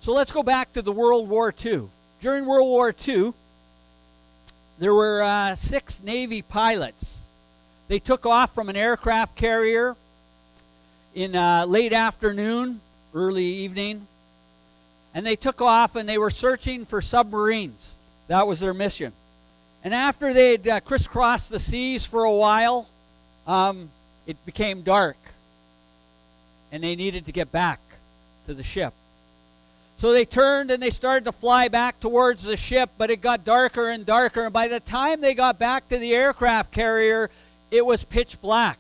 So let's go back to the World War II. During World War II, there were 6 Navy pilots. They took off from an aircraft carrier in late afternoon, early evening, and they took off and they were searching for submarines. That was their mission. And after they had crisscrossed the seas for a while, it became dark, and they needed to get back to the ship. So they turned and they started to fly back towards the ship, but it got darker and darker, and by the time they got back to the aircraft carrier, it was pitch black.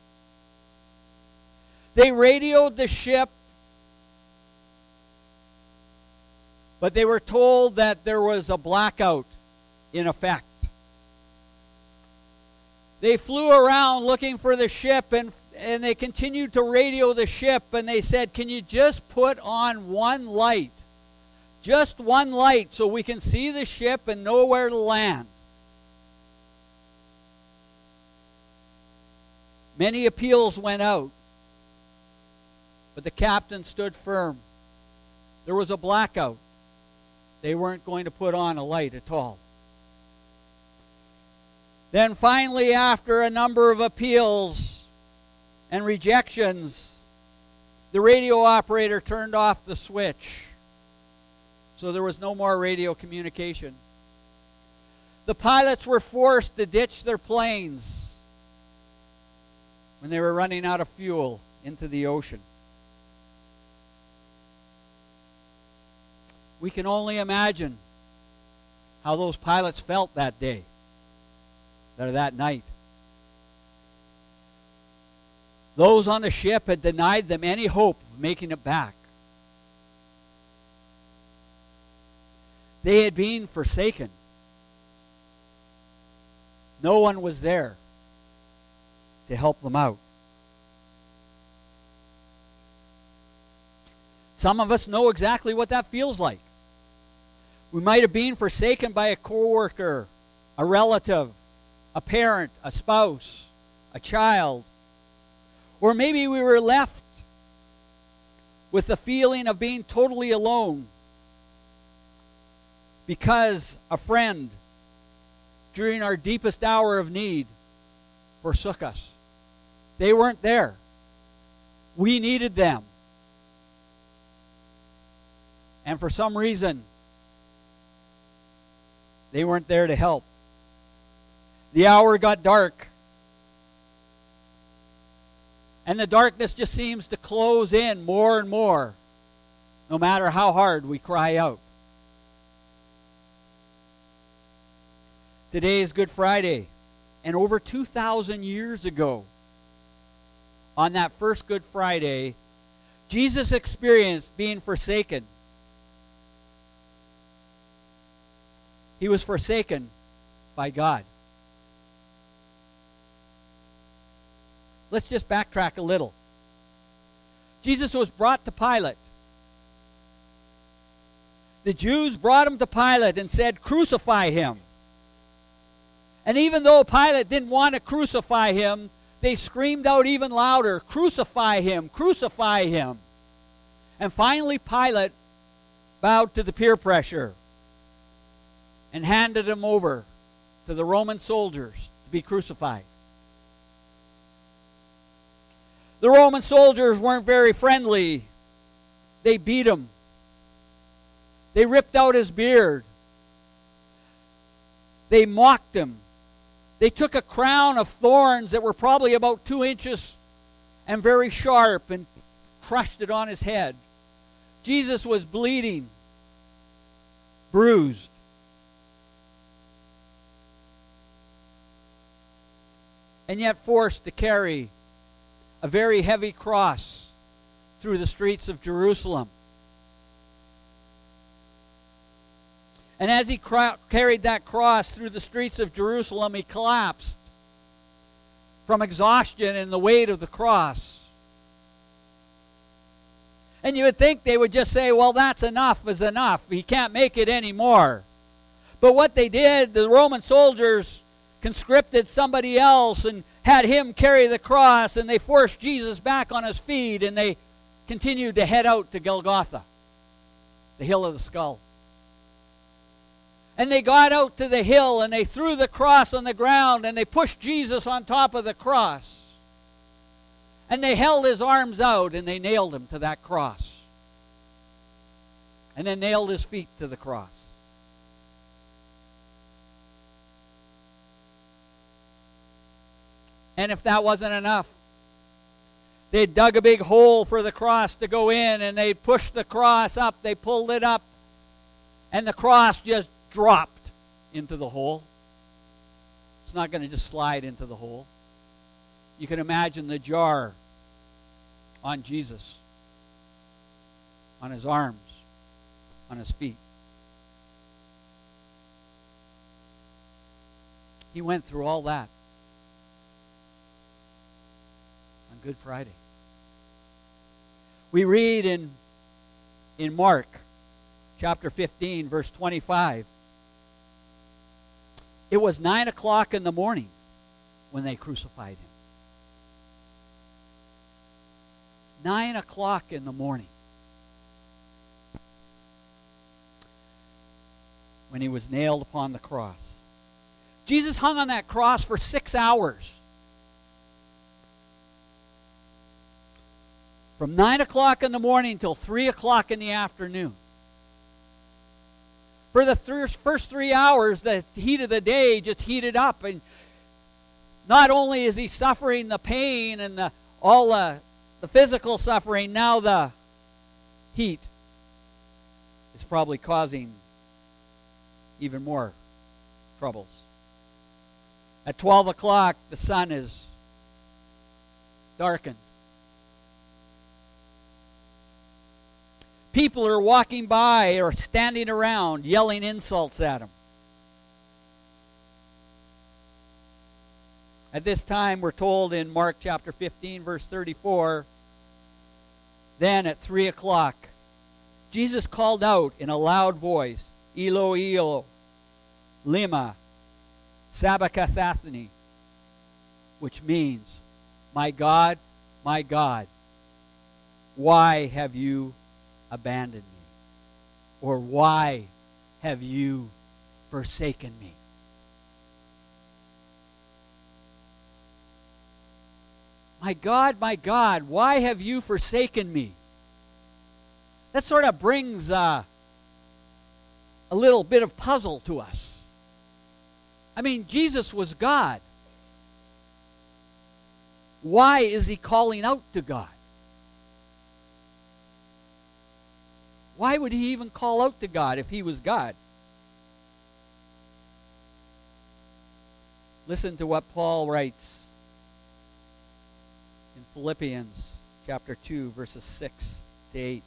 They radioed the ship, but they were told that there was a blackout in effect. They flew around looking for the ship, and they continued to radio the ship, and they said, "Can you just put on one light? Just one light so we can see the ship and know where to land." Many appeals went out, but the captain stood firm. There was a blackout. They weren't going to put on a light at all. Then finally, after a number of appeals and rejections, the radio operator turned off the switch. So there was no more radio communication. The pilots were forced to ditch their planes when they were running out of fuel into the ocean. We can only imagine how those pilots felt that day, or that night. Those on the ship had denied them any hope of making it back. They had been forsaken. No one was there to help them out. Some of us know exactly what that feels like. We might have been forsaken by a coworker, a relative, a parent, a spouse, a child. Or maybe we were left with the feeling of being totally alone because a friend, during our deepest hour of need, forsook us. They weren't there. We needed them. And for some reason, they weren't there to help. The hour got dark. And the darkness just seems to close in more and more, no matter how hard we cry out. Today is Good Friday, and over 2,000 years ago, on that first Good Friday, Jesus experienced being forsaken. He was forsaken by God. Let's just backtrack a little. Jesus was brought to Pilate. The Jews brought him to Pilate and said, "Crucify him." And even though Pilate didn't want to crucify him, they screamed out even louder, "Crucify him, crucify him." And finally Pilate bowed to the peer pressure and handed him over to the Roman soldiers to be crucified. The Roman soldiers weren't very friendly. They beat him. They ripped out his beard. They mocked him. They took a crown of thorns that were probably about 2 inches and very sharp and crushed it on his head. Jesus was bleeding, bruised. And yet forced to carry a very heavy cross through the streets of Jerusalem. And as he carried that cross through the streets of Jerusalem, he collapsed from exhaustion and the weight of the cross. And you would think they would just say, "Well, that's enough is enough. He can't make it anymore." But what they did, the Roman soldiers conscripted somebody else and had him carry the cross, and they forced Jesus back on his feet, and they continued to head out to Golgotha. the hill of the skull. And they got out to the hill and they threw the cross on the ground and they pushed Jesus on top of the cross. And they held his arms out and they nailed him to that cross. And then nailed his feet to the cross. And if that wasn't enough, they dug a big hole for the cross to go in, and they pushed the cross up, they pulled it up, and the cross just dropped into the hole. It's not going to just slide into the hole. You can imagine the jar on Jesus, on his arms, on his feet. He went through all that on Good Friday. We read in Mark chapter 15, verse 25. It was 9 o'clock in the morning when they crucified him. 9 o'clock in the morning. When he was nailed upon the cross. Jesus hung on that cross for 6 hours. From 9 o'clock in the morning till 3 o'clock in the afternoon. For the first 3 hours, the heat of the day just heated up. And not only is he suffering the pain and all the physical suffering, now the heat is probably causing even more troubles. At 12 o'clock, the sun is darkened. People are walking by or standing around yelling insults at him. At this time, we're told in Mark chapter 15, verse 34, then at 3 o'clock, Jesus called out in a loud voice, Eloi, Eloi, lema sabachthani, which means, my God, why have you abandoned me? Or why have you forsaken me? My God, why have you forsaken me? That sort of brings a little bit of puzzle to us. I mean, Jesus was God. Why is he calling out to God? Why would he even call out to God if he was God? Listen to what Paul writes in Philippians chapter 2, verses 6 to 8.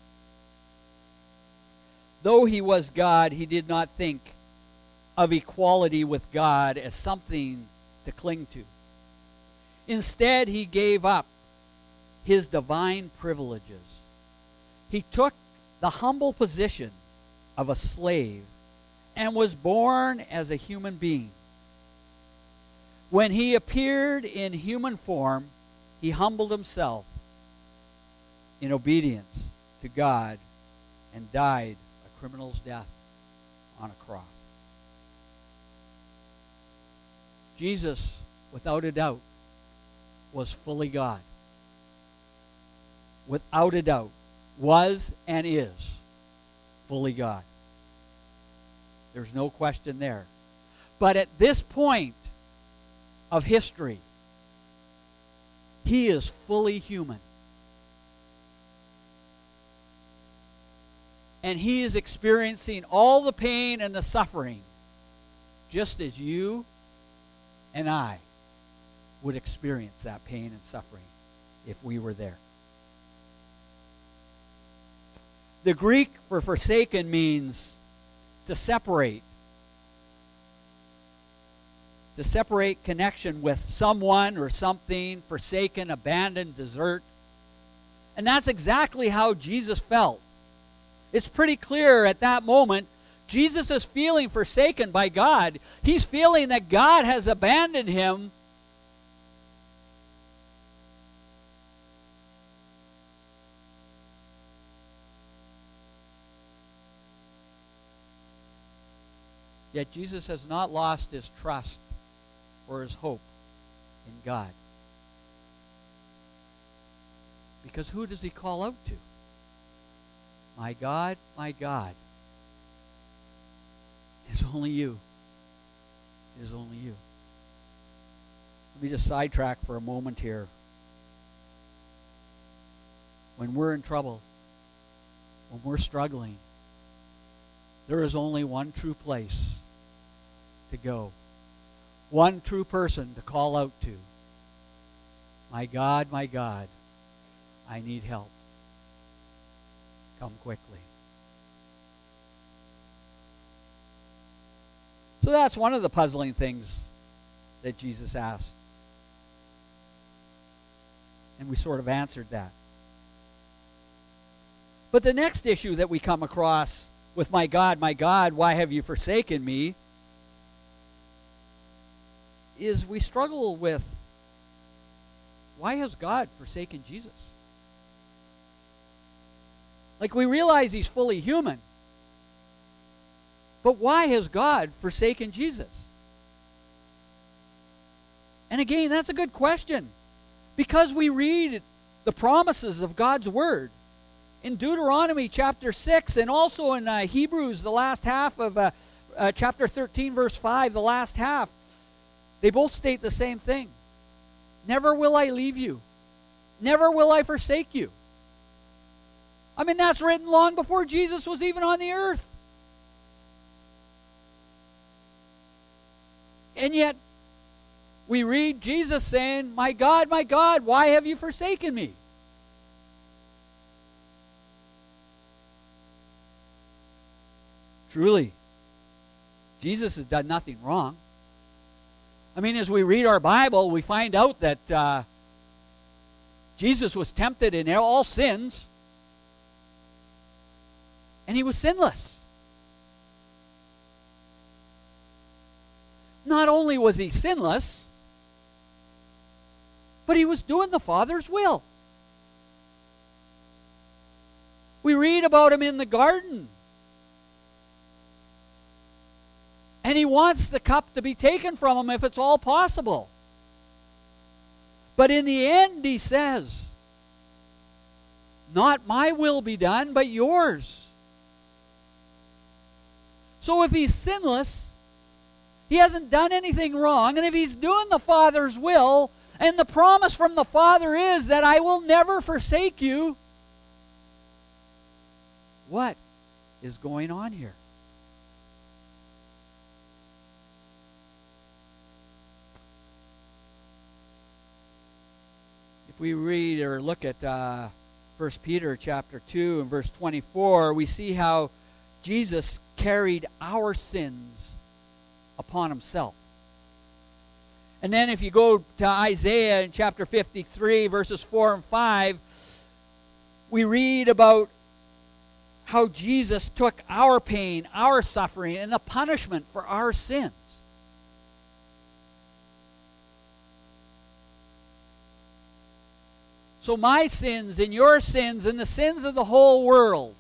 Though he was God, he did not think of equality with God as something to cling to. Instead, he gave up his divine privileges. He took the humble position of a slave and was born as a human being. When he appeared in human form, he humbled himself in obedience to God and died a criminal's death on a cross. Jesus, without a doubt, was fully God. Without a doubt, was and is fully God. There's no question there. But at this point of history, he is fully human. And he is experiencing all the pain and the suffering just as you and I would experience that pain and suffering if we were there. The Greek for forsaken means to separate. To separate connection with someone or something, forsaken, abandoned, desert. And that's exactly how Jesus felt. It's pretty clear at that moment, Jesus is feeling forsaken by God. He's feeling that God has abandoned him. Yet Jesus has not lost his trust or his hope in God. Because who does he call out to? My God, it's only you. It is only you. Let me just sidetrack for a moment here. When we're in trouble, when we're struggling, there is only one true place to go. One true person to call out to. My God, I need help. Come quickly. So that's one of the puzzling things that Jesus asked. And we sort of answered that. But the next issue that we come across with my God, why have you forsaken me? Is we struggle with, why has God forsaken Jesus? Like, we realize he's fully human. But why has God forsaken Jesus? And again, that's a good question. Because we read the promises of God's Word in Deuteronomy chapter 6 and also in Hebrews, the last half of chapter 13, verse 5, the last half. They both state the same thing. Never will I leave you. Never will I forsake you. I mean, that's written long before Jesus was even on the earth. And yet, we read Jesus saying, my God, why have you forsaken me? Truly, Jesus has done nothing wrong. I mean, as we read our Bible, we find out that Jesus was tempted in all sins, and he was sinless. Not only was he sinless, but he was doing the Father's will. We read about him in the garden. And he wants the cup to be taken from him if it's all possible. But in the end, he says, not my will be done, but yours. So if he's sinless, he hasn't done anything wrong, and if he's doing the Father's will, and the promise from the Father is that I will never forsake you, what is going on here? If we read or look at 1 Peter chapter 2 and verse 24, we see how Jesus carried our sins upon himself. And then if you go to Isaiah in chapter 53, verses 4 and 5, we read about how Jesus took our pain, our suffering, and the punishment for our sins. So my sins and your sins and the sins of the whole world,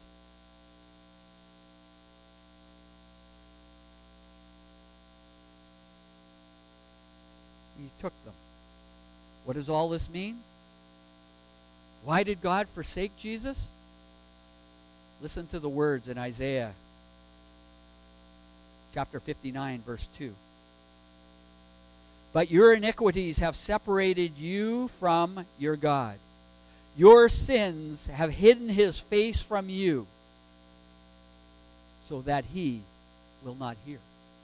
he took them. What does all this mean? Why did God forsake Jesus? Listen to the words in Isaiah chapter 59, verse 2. But your iniquities have separated you from your God. Your sins have hidden his face from you, so that he will not hear.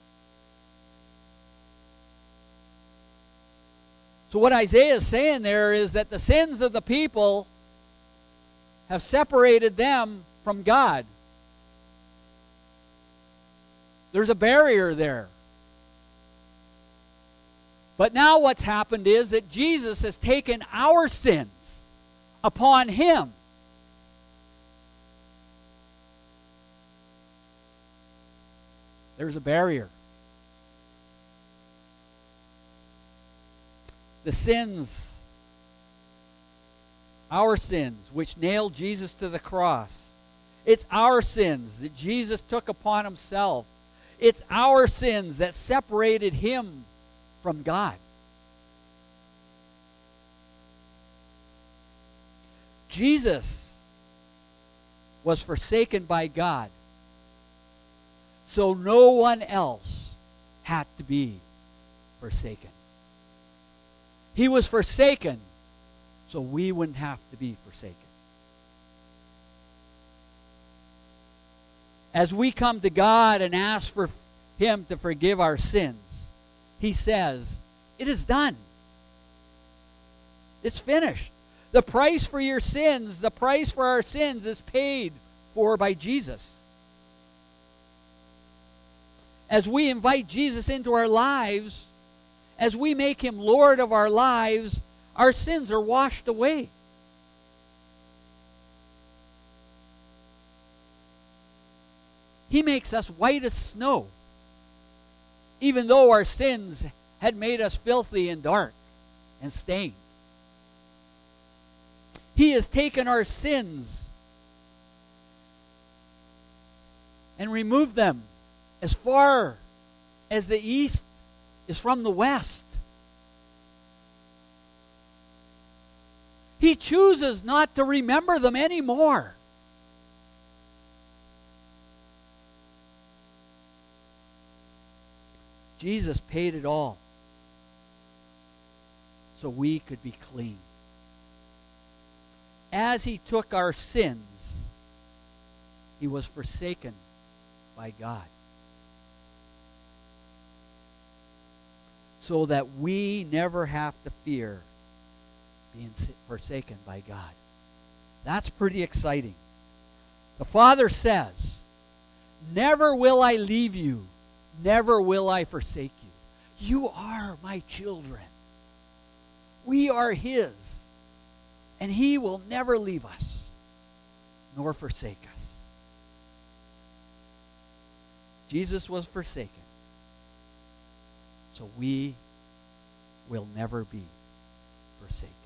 So what Isaiah is saying there is that the sins of the people have separated them from God. There's a barrier there. But now what's happened is that Jesus has taken our sins upon him. There's a barrier. The sins, our sins, which nailed Jesus to the cross, it's our sins that Jesus took upon himself. It's our sins that separated him from God. Jesus was forsaken by God, so no one else had to be forsaken. He was forsaken, so we wouldn't have to be forsaken. As we come to God and ask for him to forgive our sins, he says, it is done. It's finished. The price for your sins, the price for our sins is paid for by Jesus. As we invite Jesus into our lives, as we make him Lord of our lives, our sins are washed away. He makes us white as snow, even though our sins had made us filthy and dark and stained. He has taken our sins and removed them as far as the east is from the west. He chooses not to remember them anymore. Jesus paid it all so we could be clean. As he took our sins, he was forsaken by God, so that we never have to fear being forsaken by God. That's pretty exciting. The Father says, never will I leave you, never will I forsake you. You are my children. We are his. And he will never leave us, nor forsake us. Jesus was forsaken, so we will never be forsaken.